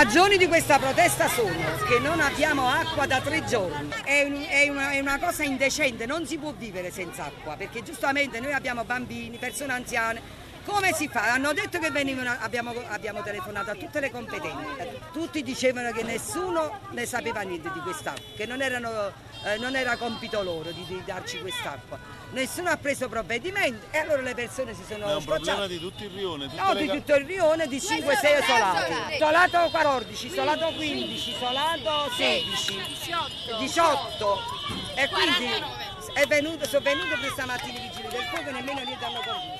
ragioni di questa protesta sono che non abbiamo acqua da 3 giorni, è una cosa indecente, non si può vivere senza acqua, perché giustamente noi abbiamo bambini, persone anziane. Come si fa? Hanno detto che venivano, abbiamo telefonato a tutte le competenti, tutti dicevano che nessuno ne sapeva niente di quest'acqua, che non era compito loro di darci quest'acqua. Nessuno ha preso provvedimenti e allora le persone si sono Ma è un scocciate. problema di tutto il rione? No, di tutto il rione, di 5-6 isolati. Isolato 14, isolato 15, isolato 16, 18. E quindi sono venute questa mattina i vigili del fuoco e nemmeno niente hanno capito.